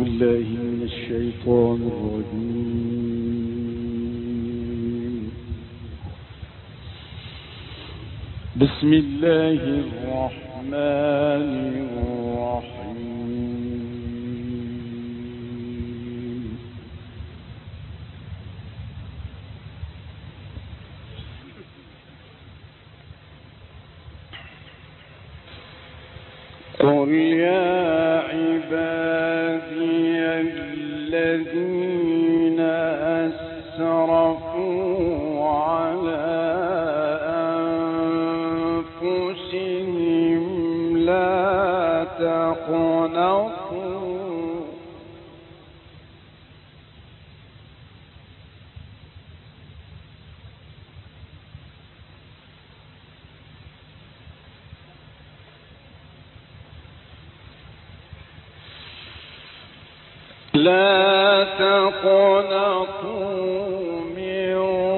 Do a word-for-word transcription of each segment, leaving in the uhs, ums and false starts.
بالله من الشيطان الرجيم. بسم الله الرحمن الرحيم. قل يا عبادي الذين أسرفوا على أنفسهم لا تقنطوا لا تقنطوا من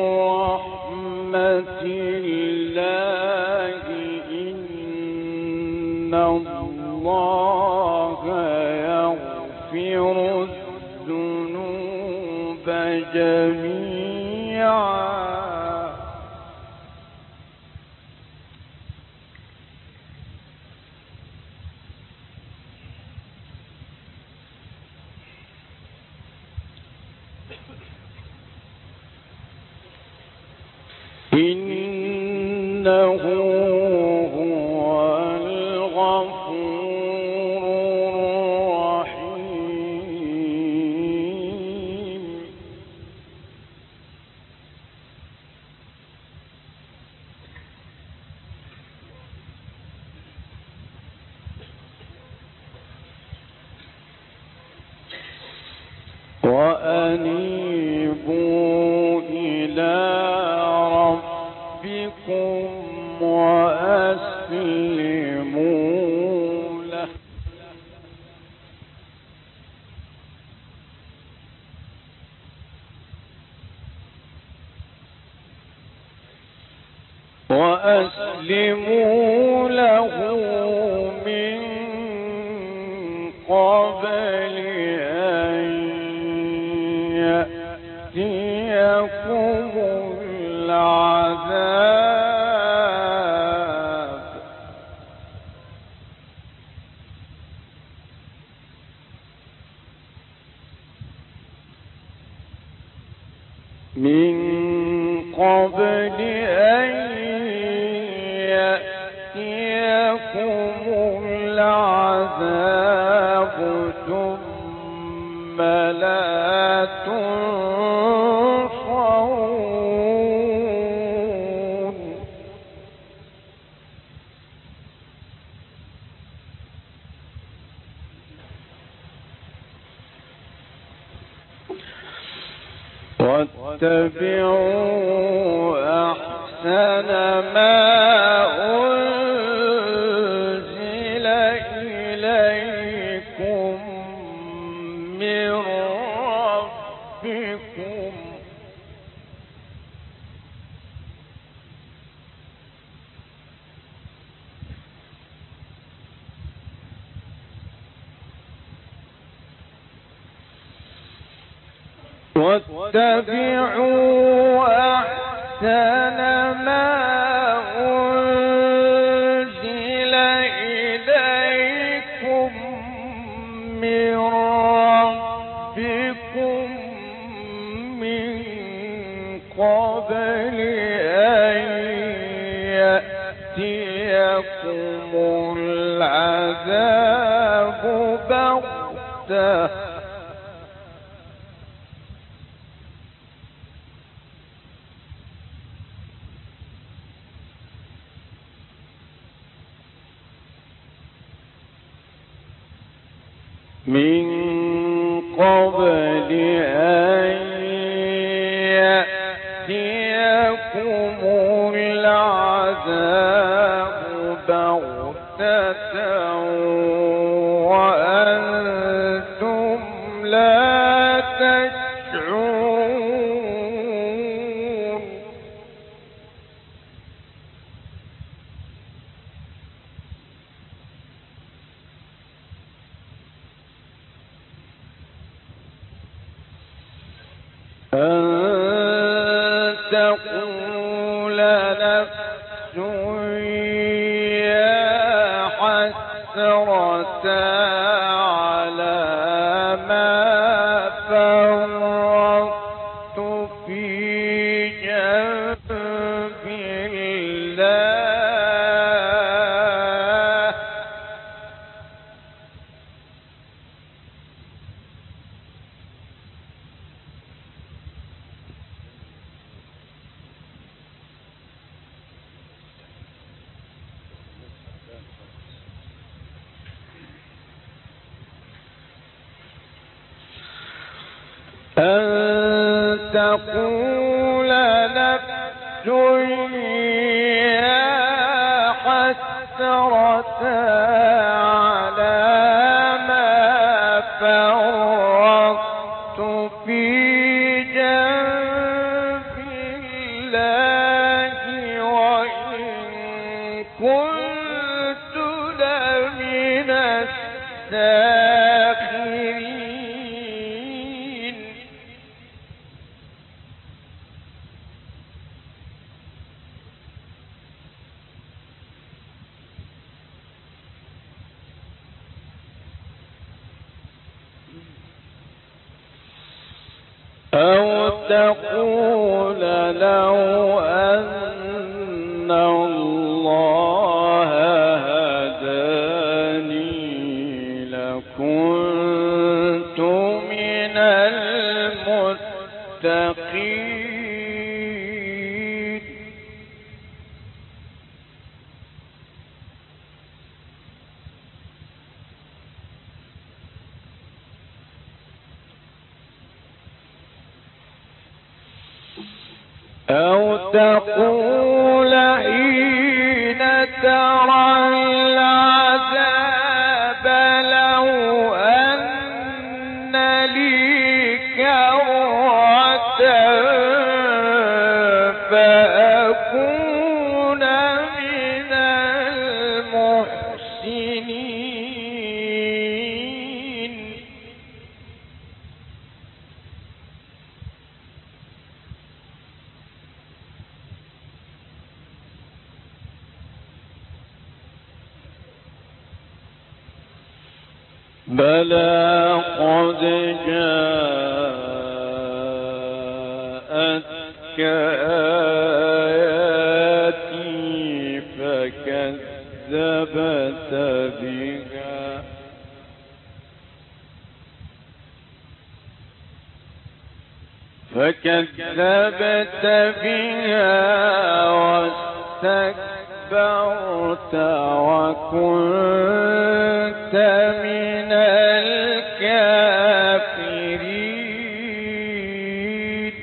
رحمة الله إن الله يغفر الذنوب جميعا إنه هو الغفور الرحيم. وأنيبوا إلى ربكم وأسلموا له وأسلموا له من قبل أن يأتيكم العذاب من قبل أن يأتيكم العذاب ثم لا تنصرون. واتبعوا أحسن ما أنزل إليكم من ربكم واتبعوا أحسن ما أنزل إليكم من ربكم من قبل أن يأتيكم العذاب بغتة من قبل أن يأتيكم العذاب بغتة وأنتم لا تشعرون. أن تقول نفس يا حسرة على ما فرطت في جنب الله. أن تقول نفس يا حسرة على ما فرطت في جنب الله وإن كنت لمن الساخرين. أو تقول لو أن الله هداني لكنت من المتقين. أو تقول حين ترى العذاب لو أن لي كرة فأكون من المحسنين. بلى قد جاءتك آياتي فكذبت بها فكذبت بها واستكبرت وكنت من الكافرين.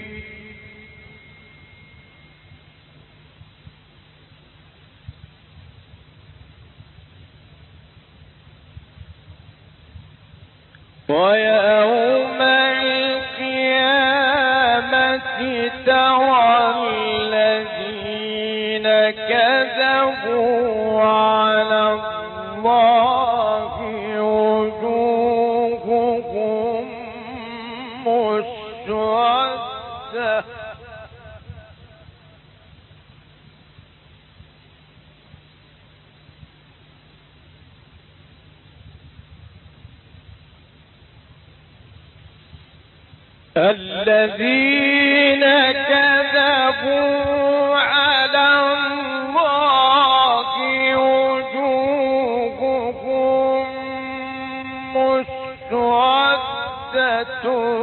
ويوم القيامة ترى الذين كذبوا على الله وجوههم مسودة الذين كذبوا على الله وجوههم مسودة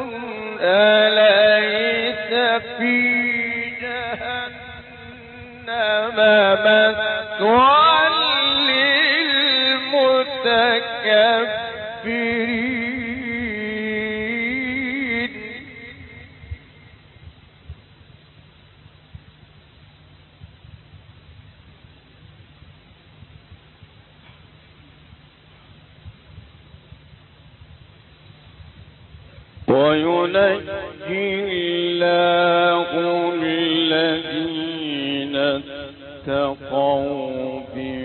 أليس في جهنم مثوى للمتكبرين. وينجي الله الذين اتقوا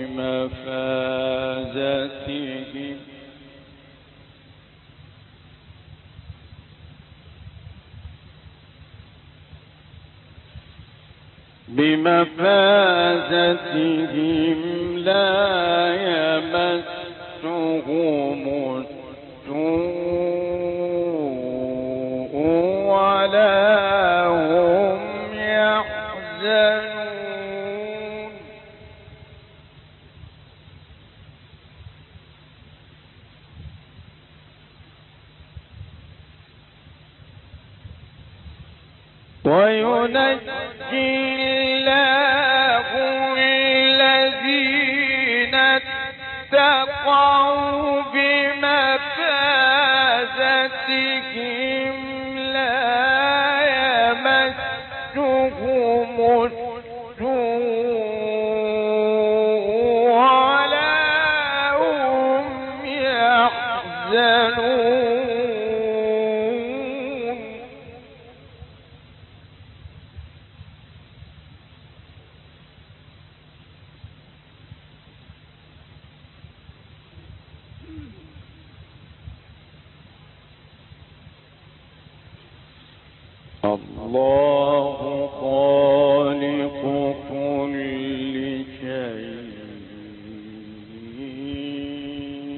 بمفازتهم بمفازتهم لا يمسهم السوء ولا هم يحزنون وينجي الله الذين اتقوا بمفازتهم لا يمسهم السوء ولا هم يحزنون الله خالق كل شيء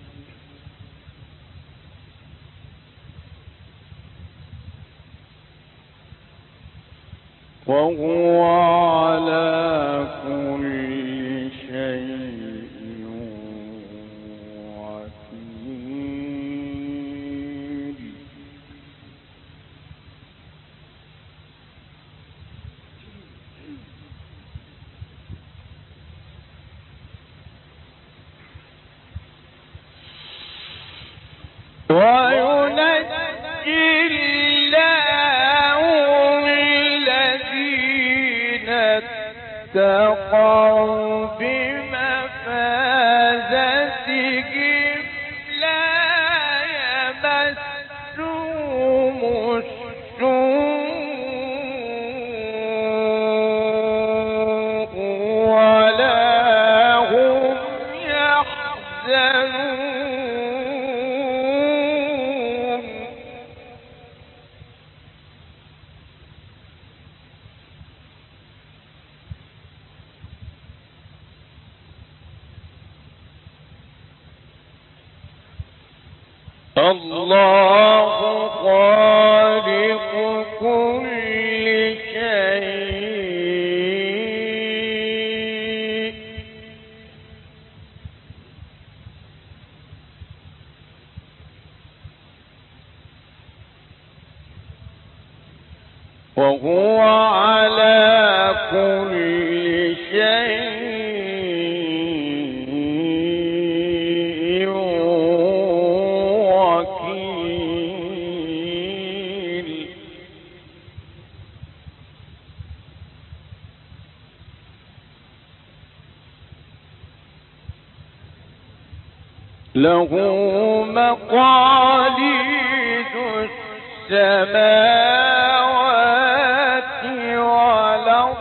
وهو على كل شيء وينجي الله الذين اتقوا بمفازتهم لا يمسهم السوء ولا هم يحزنون الله خالق كل شيء وهو على كل شيء له مقاليد السماوات والأرض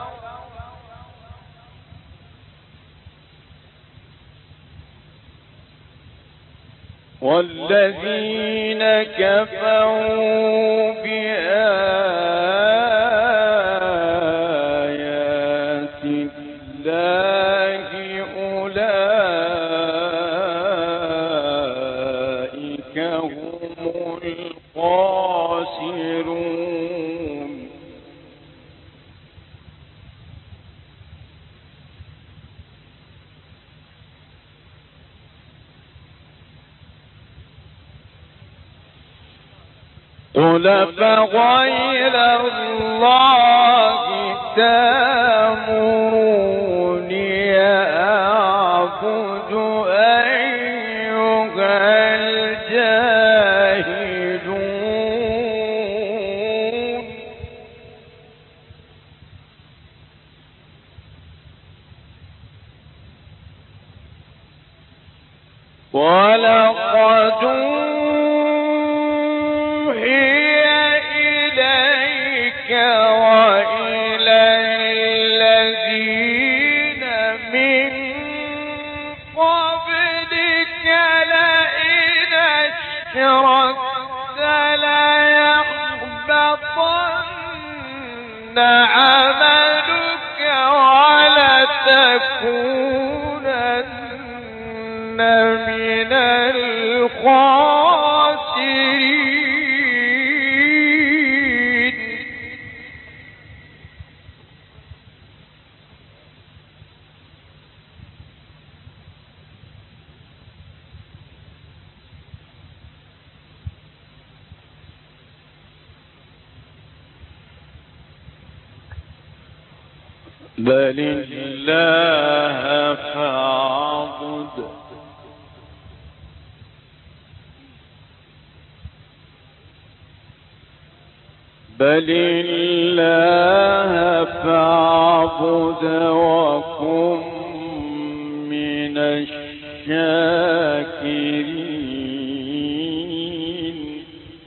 والذين كفروا بآيات الله أولئك هم الخاسرون قل فغير الله تأمروني أعبد أيها الجاهلون ولقد وإلى الذين من قبلك لئن أشركت ليحبطن عملك الخاسرين. بل الله فاعبد بل الله فاعبد وكن من الشاكرين.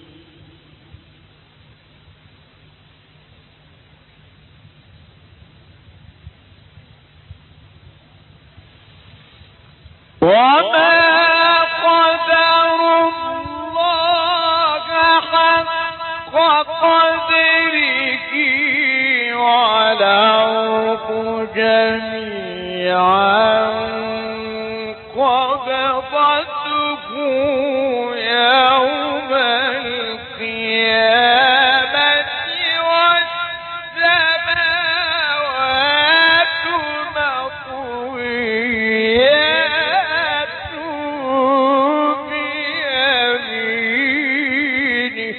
وما قدر الله حق قدره والأرض جميعا قبضته يوم القيامة والسماوات مطويات بيمينه.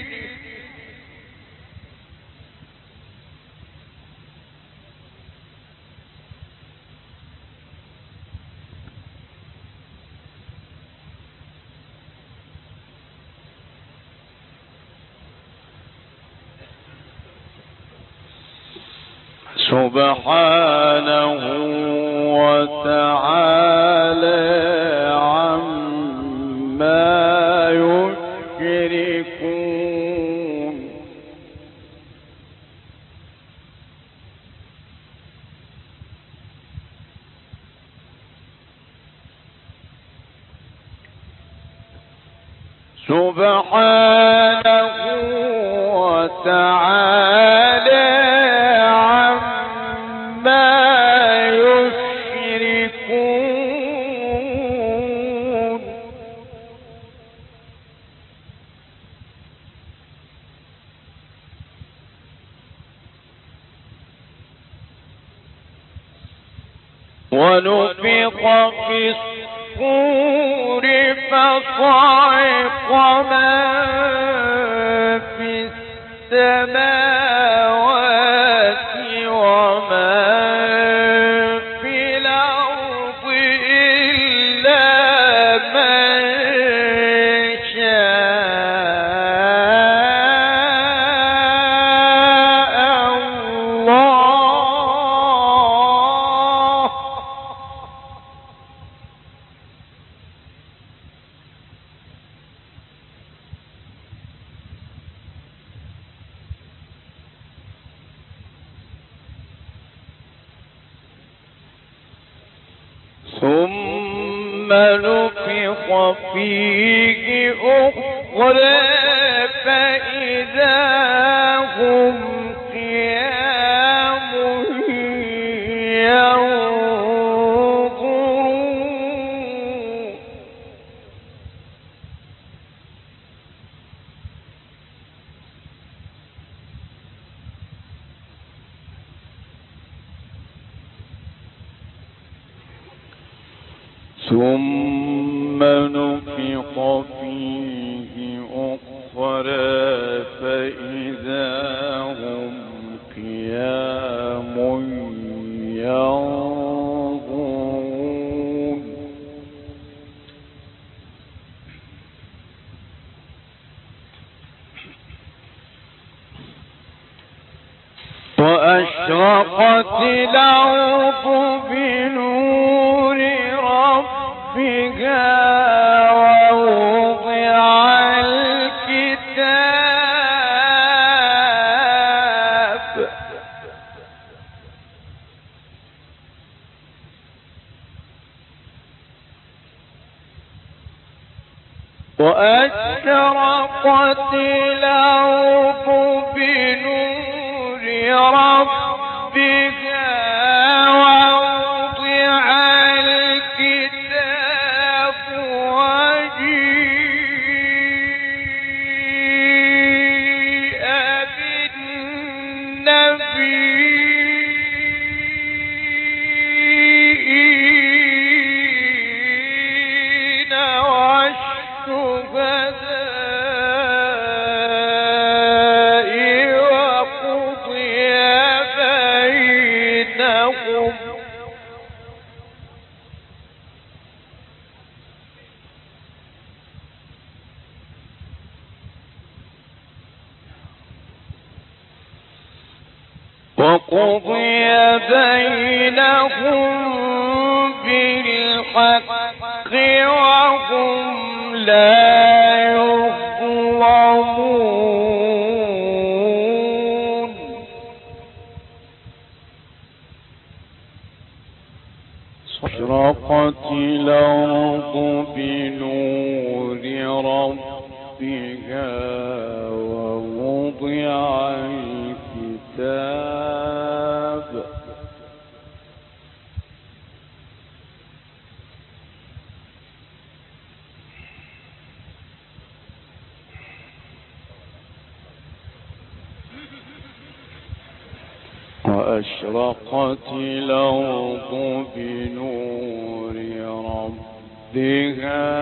سبحانه وتعالى عما يشركون. سبحانه وتعالى ونفخ في الصور فصعق من في السماوات ومن في الأرض إلا من شاء الله. ثم نفخ فيه أخرى فإذا هم قيام ينظرون. ثم نفخ فيه أخرى فإذا هم قيام ينظرون. وأشرقت الأرض بنور ربها ووضع الكتاب وأشرقت الأرض بنور ربها ووضع الكتاب وجيء وقضي بينهم بالحق وهم لا يظلمون أشرقت الأرض بنور ربها ووضع الكتاب وأشرقت الأرض بنور ربها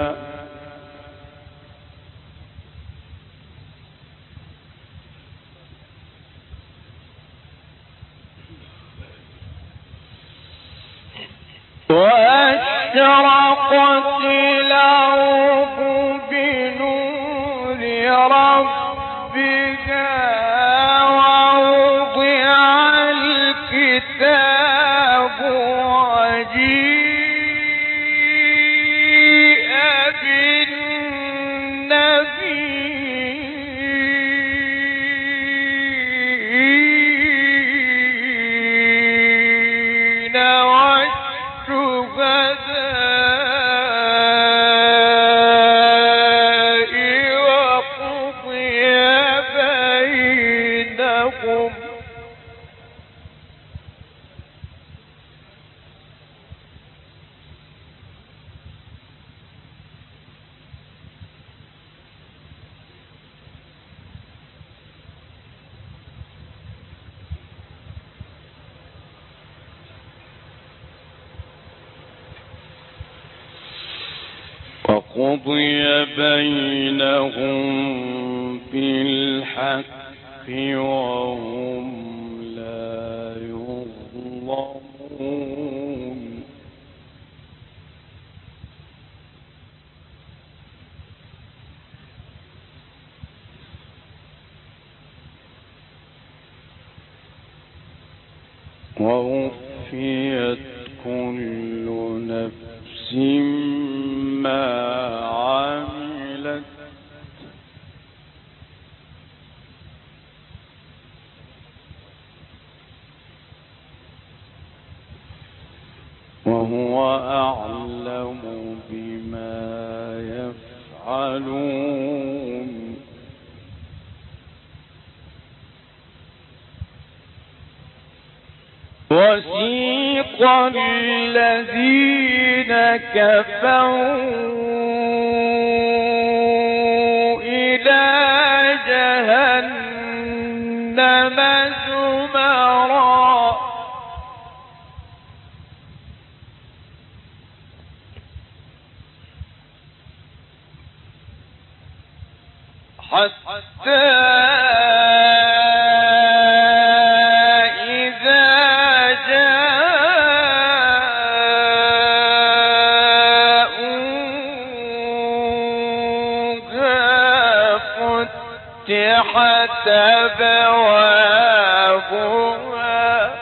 وأشرقت الأرض بنور ربها ووضع الكتاب وجيء بالنبيين والشهداء وقضي بينهم وقضي بينهم بالحق وهم لا يظلمون ووفيت كل نفس ما عملت وهو أعلم بما يفعلون وسيق الذين كفروا إلى جهنم زمرا حتى فتحت أبوابها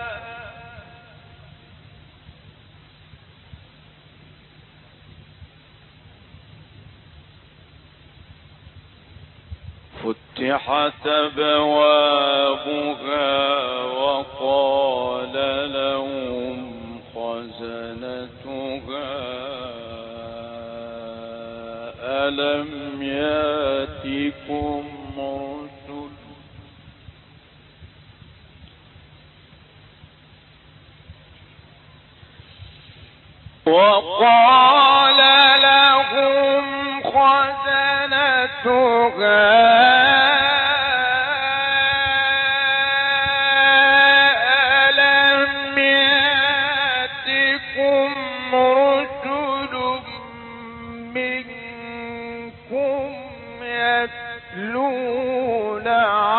فتحت أبوابها وقال لهم خزنتها ألم يأتكم رسل وقال لهم خزنتها يتلون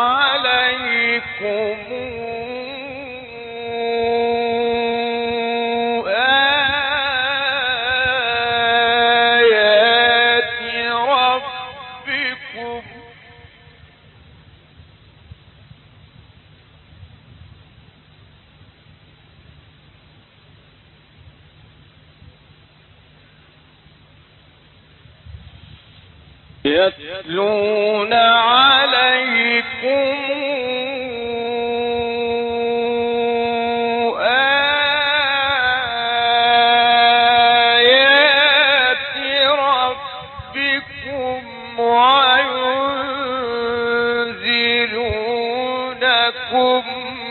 عليكم آيات ربكم يتلون عليكم آيات ربكم وينذرونكم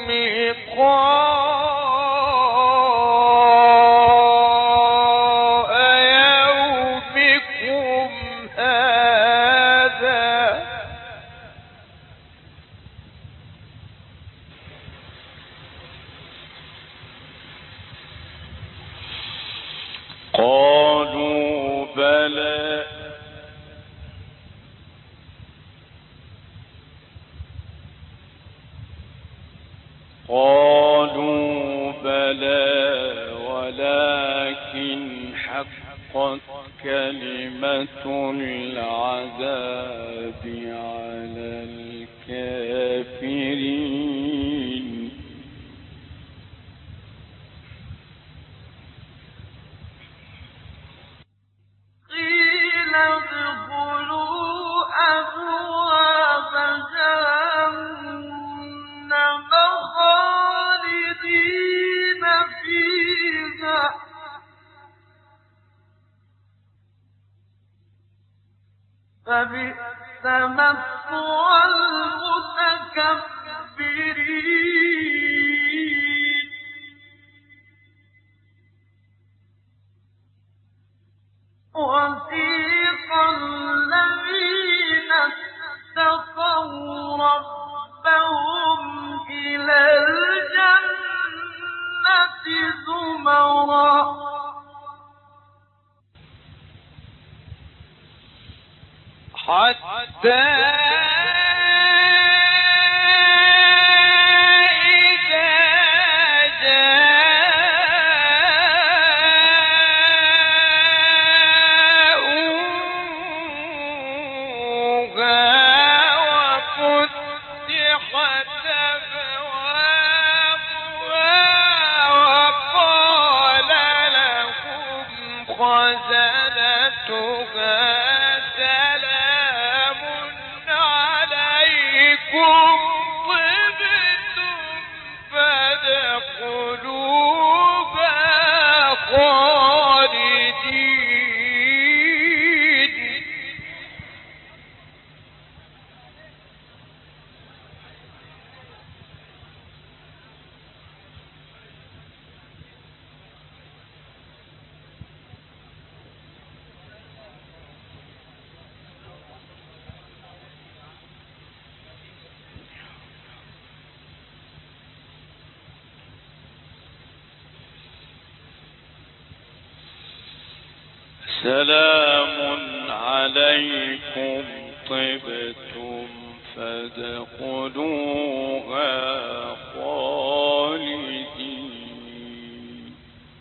لقاء يومكم هذا. قالوا بلى قالوا بلى ولكن حقت كلمة العذاب على الكافرين. قيل ادخلوا أبواب جهنم خالدين فيها فبئس مثوى المتكبرين. وسيق الذين اتقوا ربهم إلى الجنة زمرا حتى سلام عليكم طبتم فادخلوها خالدين.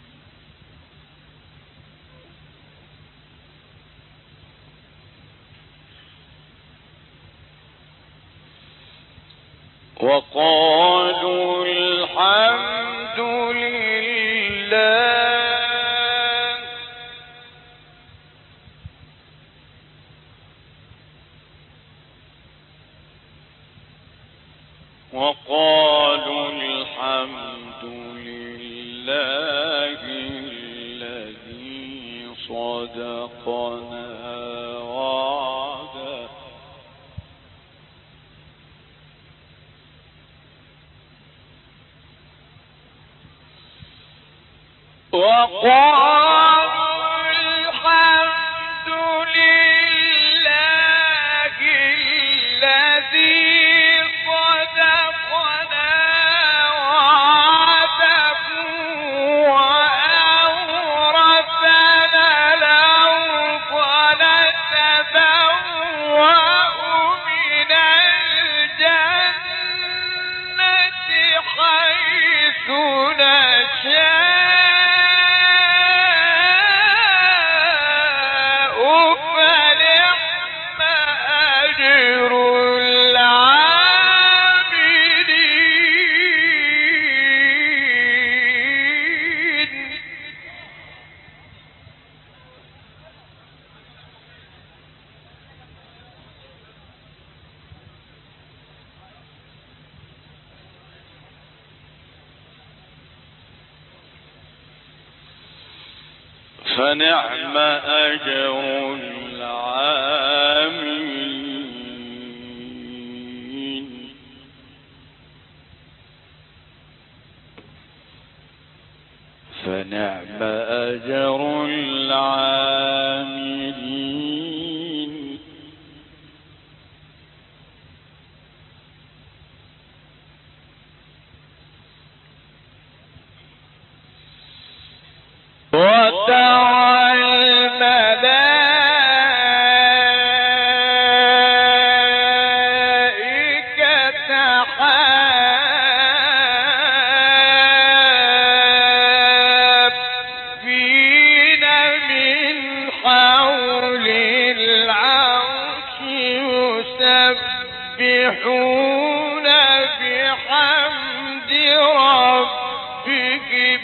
وقالوا الحمد لله وقالوا الحمد لله الذي صدقنا وعده وقالوا الحمد لله الذي صدقنا وعده وأورثنا الأرض نتبوأ من الجنة حيث نشاء فنعم أجر العاملين فنعم أجر العاملين وترى الملائكة حافين من حول العرش يسبحون بحمد ربهم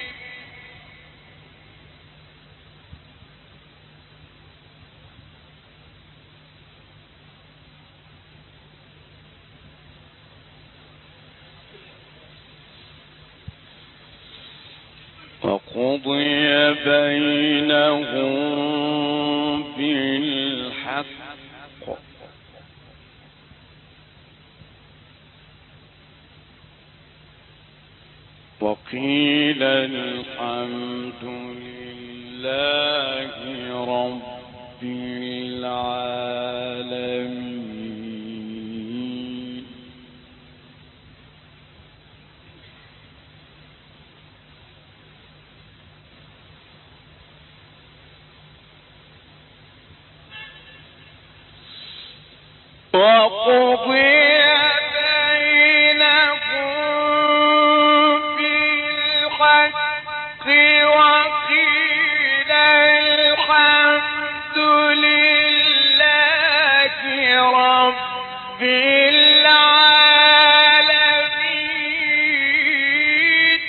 وقضي بينهم بالحق وقيل الحمد لله رب العالمين وقضي بينهم بالحق وقيل الحمد لله رب العالمين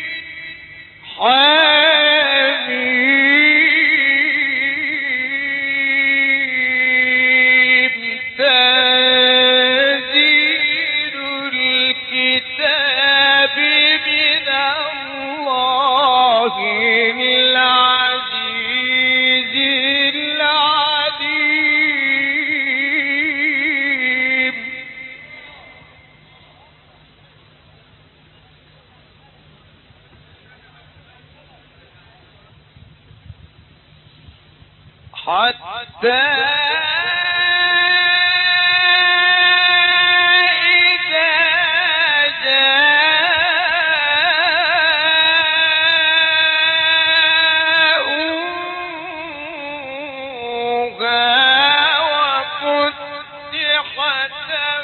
حتى إذا جاءوها وفتحت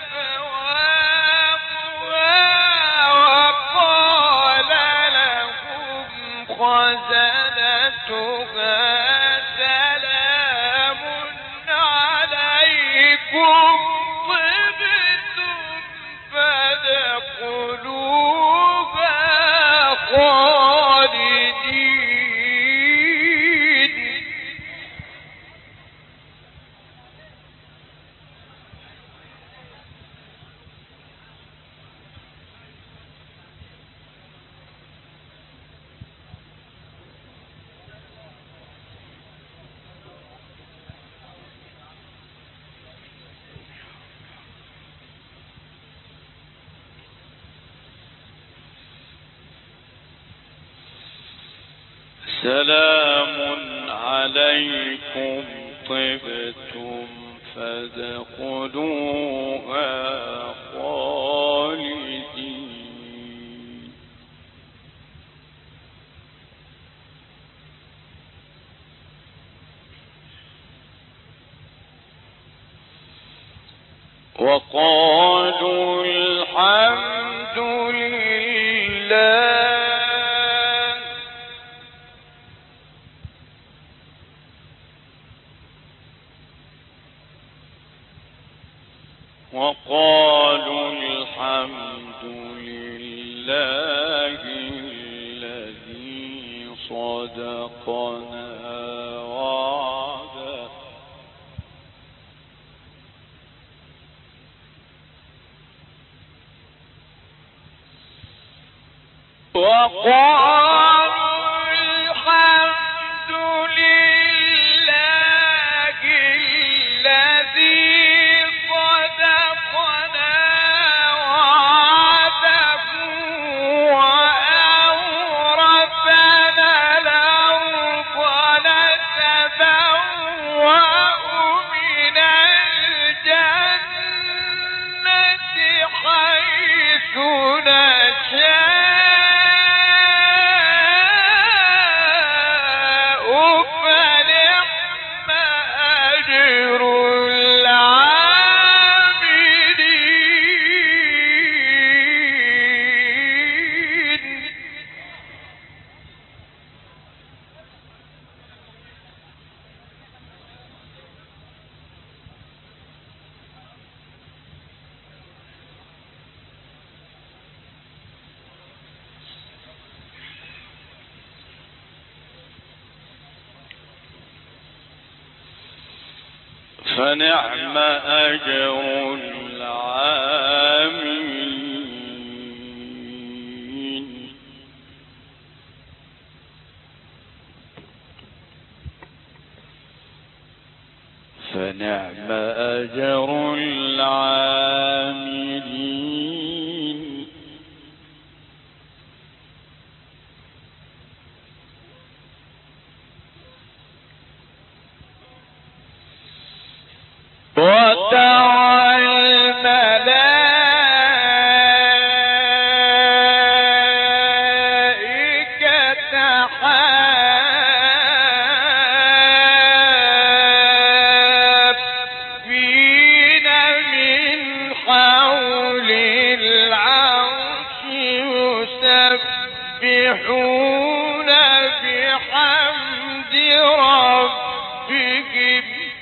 أبوابها وقال لهم خزنتها طبتم فادخلوها خالدين سلام عليكم طبتم فادخلوها خالدين وقالوا الحمد لله وقالوا الحمد لله الذي صدقنا وعده وقالوا الحمد لله فنعم أجر العاملين فنعم أجر العاملين وترى الملائكة حافين من حول العرش يسبحون بحمد ربهم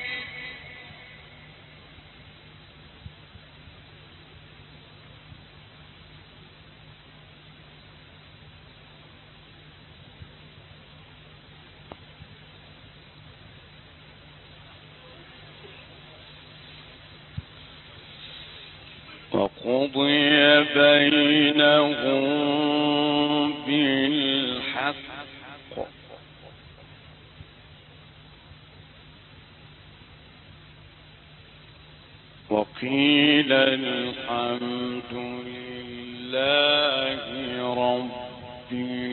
وقضي بينهم بالحق وقيل الحمد لله رب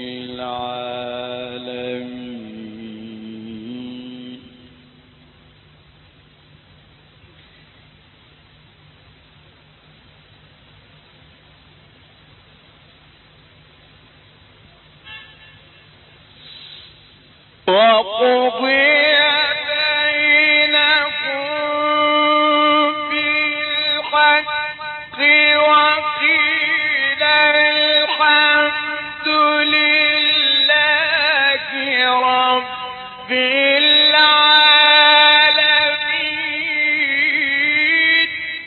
العالمين وقضي بينهم بالحق وقيل الحمد لله رب العالمين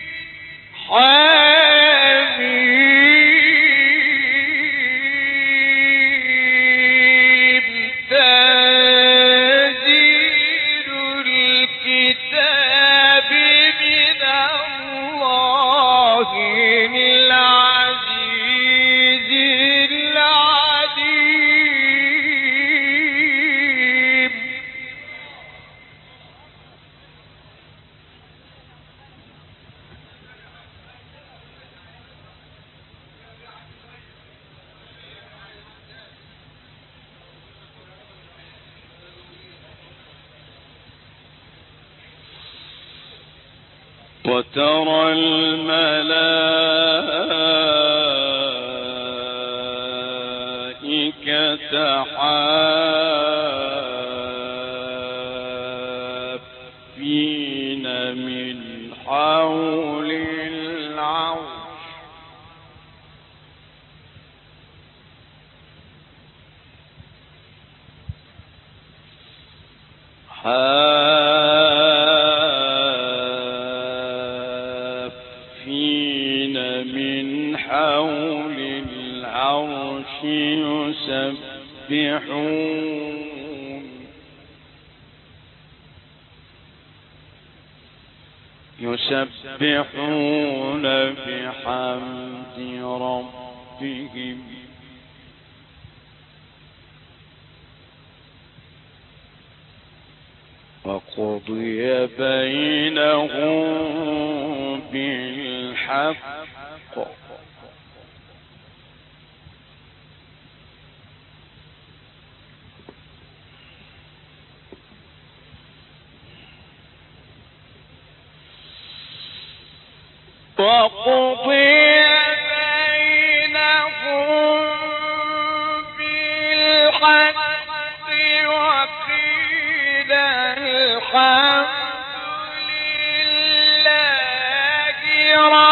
حميم تنزيل الكتاب من الله العزيز العليم وترى الملائكة حافين من حول العرش حافين من حول العرش يسبحون يسبحون بحمد ربهم وقضي بينهم بالحق وقضي بينهم بالحق وقيل الحمد لله